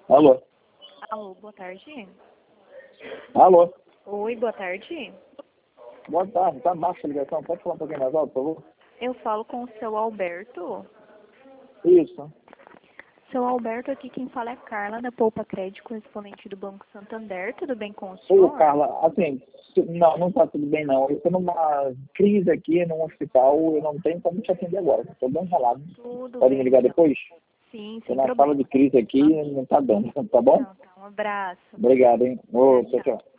Alô? Alô, boa tarde. Alô? Oi, boa tarde. Boa tarde, tá baixa a ligação, pode falar um pouquinho mais alto, por favor? Eu falo com o seu Alberto. Isso. Seu Alberto, aqui quem fala é a Carla, da Poupa Crédito, correspondente do Banco Santander. Tudo bem com o Ô, senhor? Carla, assim, não tá tudo bem não. Eu tô numa crise aqui num hospital, eu não tenho como te atender agora, tô bem enrolado. Tudo Pode me bem, ligar então. depois? Sim, Tô sem na sala problema. de crise aqui, não tá dando, tá bom? Então, tá. Um abraço. Obrigado, hein? Ô, Tchau, tchau, tchau. tchau.